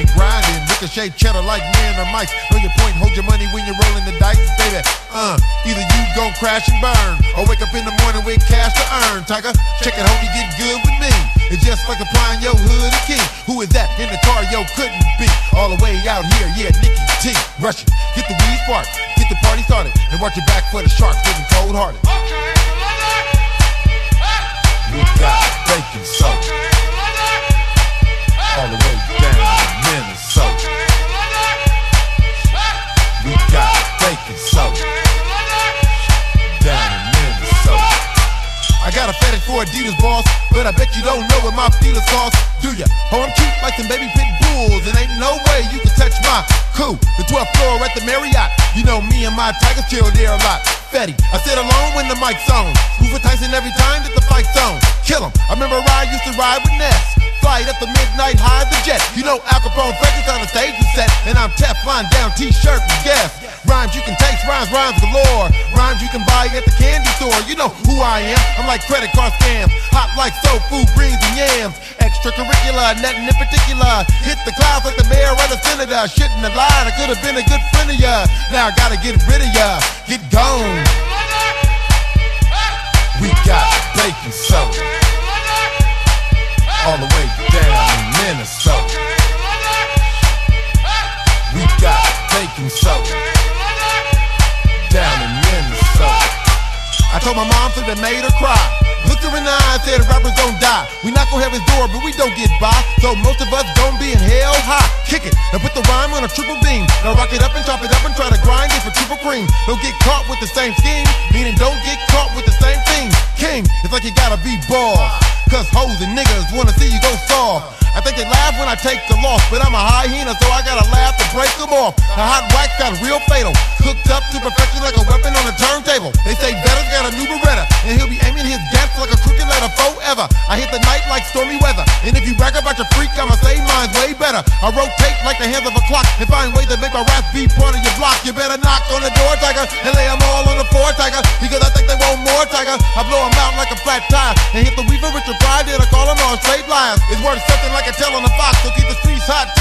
grinding. Ricochet cheddar like man or mice. Know your point, hold your money when you're rolling the dice, baby. Either you gon' crash and burn, or wake up in the morning with cash to earn. Tiger, check it, hope you get good with me. It's just like applying your hood a king. Who is that in the car? Yo, couldn't be. All the way out here, yeah, Nicky T. Rush it, get the weed spark, get the party started, and watch your back for the sharks getting cold-hearted. We got bacon soda, all the way down to Minnesota. We got bacon soda, down in Minnesota. I got a fetish for Adidas, boss, but I bet you don't know what my feelers cost, do ya? Oh, I'm cute like some baby pit bulls, and ain't no way you can touch my cool. The 12th floor at the Marriott, you know me and my tigers chill there a lot. Fetty, I sit alone when the mic's on. Rufus Tyson every time that the fight's on. Kill him, I remember I used to ride with Ness. Flight at the midnight high the jet. You know Al Capone Frederick's on the stage is set, and I'm Teflon down t-shirt and guess. Rhymes you can taste, rhymes galore. Rhymes you can buy at the candy store. You know who I am, I'm like credit card scams. Hot like soul food, greens and yams. Extracurricular, nothing in particular. Hit the clouds like the mayor or the senator. Shouldn't have lied, I could have been a good friend of ya. Now I gotta get rid of ya, get gone. We got bacon soda, all the way down in Minnesota. We got bacon soda, down in Minnesota. I told my mom so that made her cry. Looked her in the eye and said rappers don't die. We knock on heaven's door, but we don't get by. So most of us don't be in hell high. Kick it, now put the rhyme on a triple beam. Now rock it up and chop it up and try to grind it for triple cream. Don't get caught with the same scheme, meaning don't get caught with the same thing. King, it's like you gotta be boss, cause hoes and niggas wanna see you go soft. I think they laugh when I take the loss, but I'm a hyena, so I gotta laugh to break them off. The hot wax got real fatal, cooked up to perfection like a weapon on a turntable. They say Vetta's got a new Beretta, and he'll be aiming his gas like a crooked letter forever. I hit the night like stormy weather, and if you brag about your freak, I'ma say mine's way better. I rotate like the hands of a clock, and find ways to make my rap be part of your block. You better knock on the door, tiger, and lay them all on the floor, tiger, because I think they want more, tiger. I blow them out like a flat tire, and hit the weaver with your pride, then I call them all straight liars. It's worth something like a tail on a fox, so keep the streets hot,